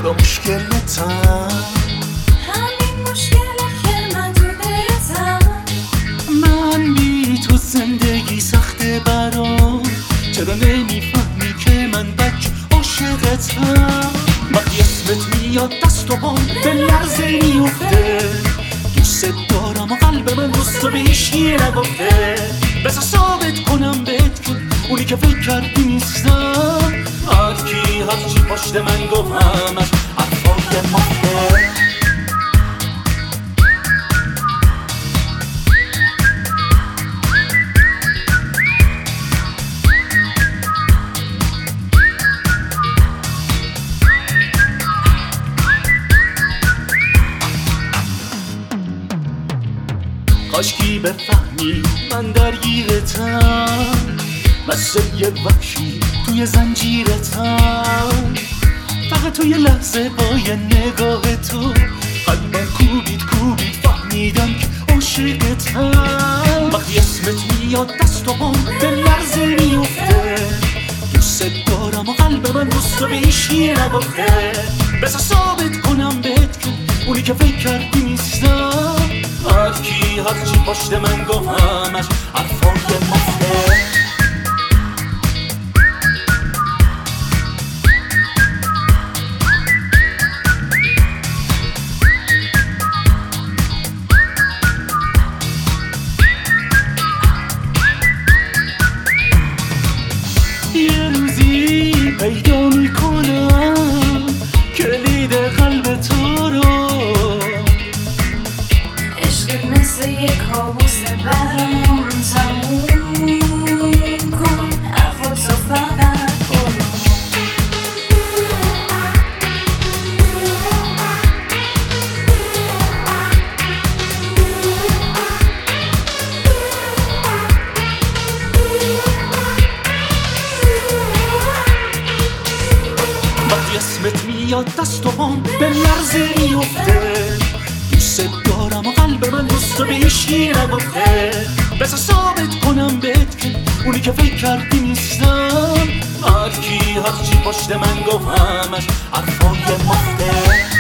چرا مشکلتم؟ همین مشکله که من تو دلتم. من بی تو زندگی سخته برام، چرا نمیفهمی که من بچه عاشقتم؟ وقتی اسمت میاد دست و پام به لرزه میفته، دوست دارم و قلب من دوست به هیچکی نگفته. بذار ثابت کنم بهت که اونی که فکر کردی نیستم. هرچی پشت من گفت همش حرفای مفته. کاشکی بفهمی من درگیرتم، مثل یه وحشی توی زنجیرتم. فقط توی لحظه با یه نگاه تو قلبم کوبید فهمیدم که عاشقتم. وقتی اسمت میاد دست و پام به لرزه میفته، دوست دارم و قلب من دوست به هیچکی نگفته. بذار ثابت کنم بهت که اونی که فکر کردی نیستم. هرچی پشت من گفت همش حرفای مفته. یه روزی پیدا میکنم کلید قلب تو رو. عشقت مثل یک کابوس برام تموم کن، حرفاتو فقط کن. وقتی اسمت میاد دست و پام به لرزه میفته، دوست دارم و قلب من دوست به هیچکی نگفته. بذار ثابت کنم بهت که اونی که فکر کردی نیستم. هرچی پشت من گفت همش حرفای مفته.